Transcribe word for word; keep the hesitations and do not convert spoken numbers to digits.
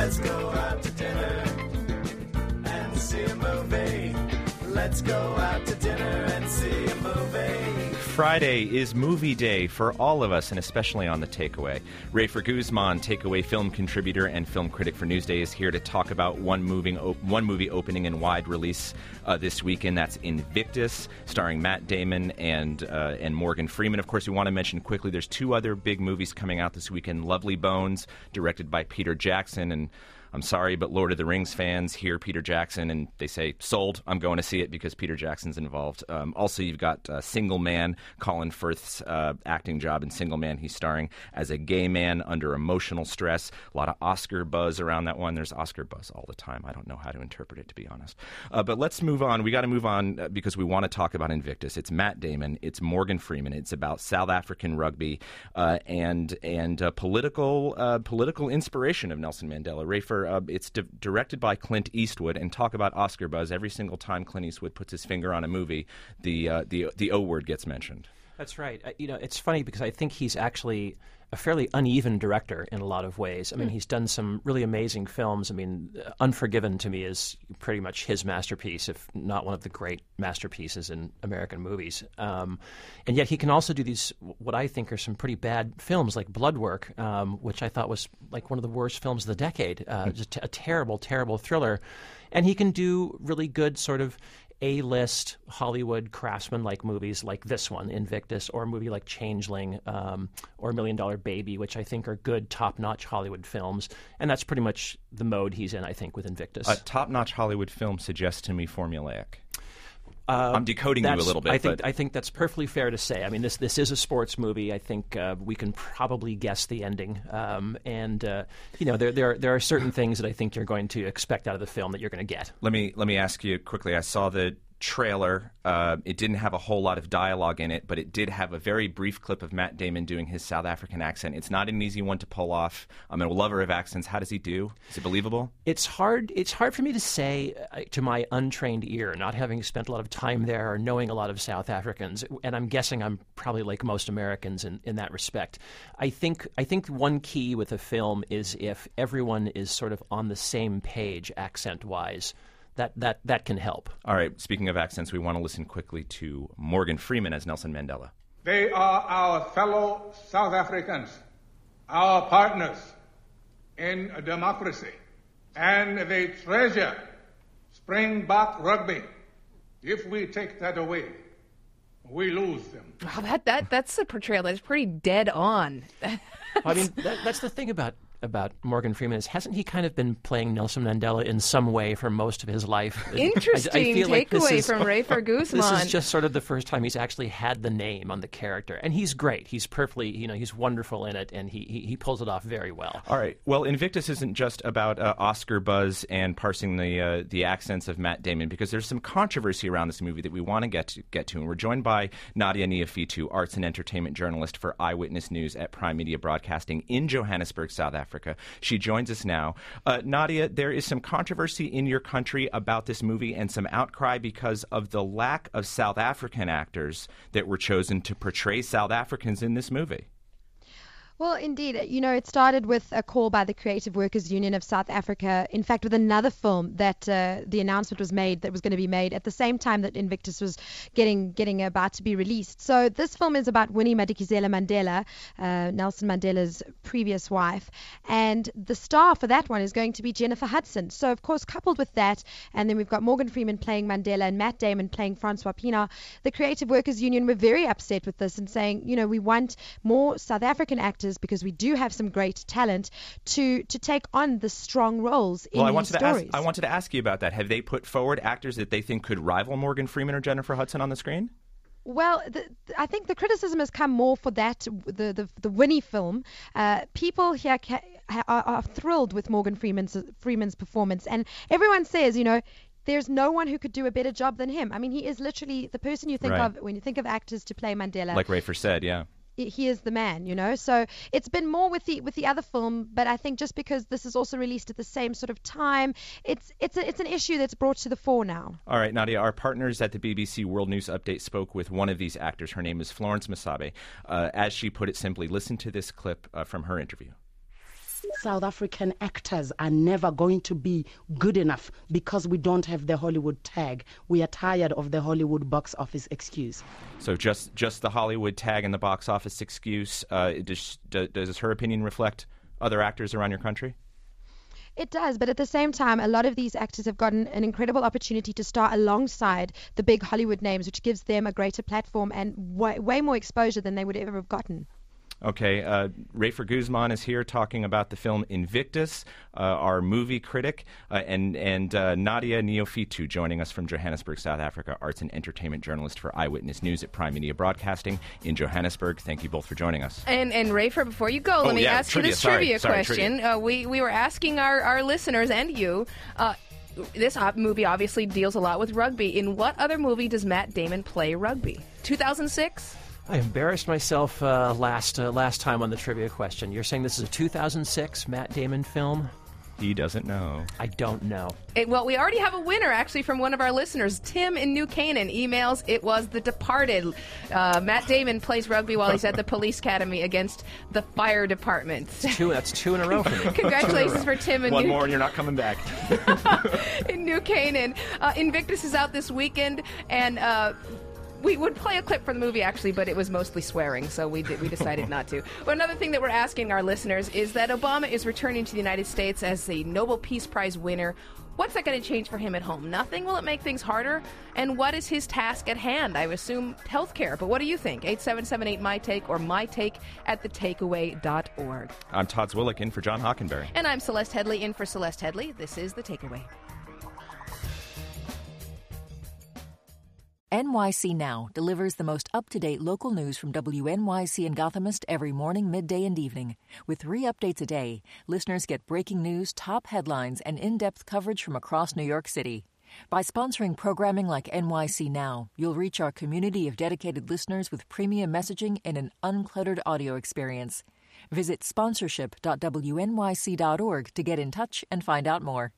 Let's go out to dinner and see a movie. Let's go out to dinner and see a movie. Friday is movie day for all of us, and especially on The Takeaway. Rafer Guzman, Takeaway film contributor and film critic for Newsday, is here to talk about one, moving op- one movie opening in wide release uh, this weekend. That's Invictus, starring Matt Damon and uh, and Morgan Freeman. Of course, we want to mention quickly there's two other big movies coming out this weekend. Lovely Bones, directed by Peter Jackson, and I'm sorry, but Lord of the Rings fans hear Peter Jackson and they say, sold, I'm going to see it because Peter Jackson's involved. Um, also, you've got uh, Single Man, Colin Firth's uh, acting job in Single Man. He's starring as a gay man under emotional stress. A lot of Oscar buzz around that one. There's Oscar buzz all the time. I don't know how to interpret it, to be honest. Uh, but let's move on. We got to move on uh, because we want to talk about Invictus. It's Matt Damon. It's Morgan Freeman. It's about South African rugby uh, and and uh, political uh, political inspiration of Nelson Mandela. Rafer, Uh, it's di- directed by Clint Eastwood, and talk about Oscar buzz. Every single time Clint Eastwood puts his finger on a movie, the uh, the the O word gets mentioned. That's right. Uh, you know, it's funny because I think he's actually a fairly uneven director in a lot of ways. I mean, mm. he's done some really amazing films. I mean, uh, Unforgiven to me is pretty much his masterpiece, if not one of the great masterpieces in American movies. Um, and yet he can also do these, what I think are some pretty bad films, like Bloodwork, um, which I thought was like one of the worst films of the decade. Uh, mm. Just a terrible, terrible thriller. And he can do really good sort of A-list Hollywood craftsman-like movies like this one, Invictus, or a movie like Changeling um, or Million Dollar Baby, which I think are good, top-notch Hollywood films. And that's pretty much the mode he's in, I think, with Invictus. A top-notch Hollywood film suggests to me formulaic. Uh, I'm decoding you a little bit. I think but... I think that's perfectly fair to say. I mean, this this is a sports movie. I think uh, we can probably guess the ending. Um, and uh, you know, there there are, there are certain things that I think you're going to expect out of the film that you're going to get. Let me let me ask you quickly. I saw the trailer. Uh, it didn't have a whole lot of dialogue in it, but it did have a very brief clip of Matt Damon doing his South African accent. It's not an easy one to pull off. I'm a lover of accents. How does he do? Is it believable? It's hard. It's hard for me to say uh, to my untrained ear, not having spent a lot of time there or knowing a lot of South Africans. And I'm guessing I'm probably like most Americans in, in that respect. I think I think one key with a film is if everyone is sort of on the same page accent-wise. That, that that can help. All right. Speaking of accents, we want to listen quickly to Morgan Freeman as Nelson Mandela. They are our fellow South Africans, our partners in democracy, and they treasure Springbok rugby. If we take that away, we lose them. Wow, that, that, that's a portrayal that's pretty dead on. I mean, that, that's the thing about about Morgan Freeman is hasn't he kind of been playing Nelson Mandela in some way for most of his life? Interesting I, I feel like takeaway from Rafer Guzman. This is just sort of the first time he's actually had the name on the character, and he's great. He's perfectly, you know, he's wonderful in it, and he he, he pulls it off very well. All right. Well, Invictus isn't just about uh, Oscar buzz and parsing the uh, the accents of Matt Damon, because there's some controversy around this movie that we want to get to, get to, and we're joined by Nadia Niafitu, arts and entertainment journalist for Eyewitness News at Prime Media Broadcasting in Johannesburg, South Africa. She joins us now. Uh, Nadia, there is some controversy in your country about this movie and some outcry because of the lack of South African actors that were chosen to portray South Africans in this movie. Well, indeed. You know, it started with a call by the Creative Workers Union of South Africa, in fact, with another film that uh, the announcement was made that was going to be made at the same time that Invictus was getting getting about to be released. So this film is about Winnie Madikizela Mandela, uh, Nelson Mandela's previous wife, and the star for that one is going to be Jennifer Hudson. So, of course, coupled with that, and then we've got Morgan Freeman playing Mandela and Matt Damon playing Francois Pienaar, the Creative Workers Union were very upset with this and saying, you know, we want more South African actors because we do have some great talent to to take on the strong roles in well, I these wanted stories. To ask, I wanted to ask you about that. Have they put forward actors that they think could rival Morgan Freeman or Jennifer Hudson on the screen? Well, the, I think the criticism has come more for that, the the, the Winnie film. Uh, people here ca- are, are thrilled with Morgan Freeman's Freeman's performance, and everyone says, you know, there's no one who could do a better job than him. I mean, he is literally the person you think right. of when you think of actors to play Mandela. Like Rafer said, yeah. He is the man, you know. So it's been more with the with the other film, but I think just because this is also released at the same sort of time, it's it's a, it's an issue that's brought to the fore now. All right, Nadia, our partners at the B B C World News Update spoke with one of these actors. Her name is Florence Masabe. Uh, as she put it simply, listen to this clip uh, from her interview. South African actors are never going to be good enough because we don't have the Hollywood tag. We are tired of the Hollywood box office excuse. So just just the Hollywood tag and the box office excuse, uh, does, does her opinion reflect other actors around your country? It does, but at the same time, a lot of these actors have gotten an incredible opportunity to star alongside the big Hollywood names, which gives them a greater platform and way, way more exposure than they would ever have gotten. Okay, uh, Rafer Guzman is here talking about the film Invictus, uh, our movie critic, uh, and and uh, Nadia Neofitu joining us from Johannesburg, South Africa, arts and entertainment journalist for Eyewitness News at Prime Media Broadcasting in Johannesburg. Thank you both for joining us. And and Rafer, before you go, Oh, let me yeah, ask trivia, you this sorry, trivia sorry, question. trivia. Uh, we we were asking our, our listeners and you. Uh, this op- movie obviously deals a lot with rugby. In what other movie does Matt Damon play rugby? two thousand six? I embarrassed myself uh, last uh, last time on the trivia question. You're saying this is a two thousand six Matt Damon film? He doesn't know. I don't know. It, well, we already have a winner, actually, from one of our listeners. Tim in New Canaan emails, it was The Departed. Uh, Matt Damon plays rugby while he's at the police academy against the fire department. Two, that's two in a row for me. Congratulations for Tim in One New more and you're not coming back. in New Canaan. Uh, Invictus is out this weekend, and uh, we would play a clip from the movie, actually, but it was mostly swearing, so we did, we decided not to. But another thing that we're asking our listeners is that Obama is returning to the United States as the Nobel Peace Prize winner. What's that going to change for him at home? Nothing? Will it make things harder? And what is his task at hand? I assume healthcare, but what do you think? eight seven seven eight, my take or my take at the takeaway dot org. I'm Todd Zwillick in for John Hockenberry. And I'm Celeste Headley in for Celeste Headley. This is The Takeaway. N Y C Now delivers the most up-to-date local news from W N Y C and Gothamist every morning, midday, and evening. With three updates a day, listeners get breaking news, top headlines, and in-depth coverage from across New York City. By sponsoring programming like N Y C Now, you'll reach our community of dedicated listeners with premium messaging and an uncluttered audio experience. Visit sponsorship dot W N Y C dot org to get in touch and find out more.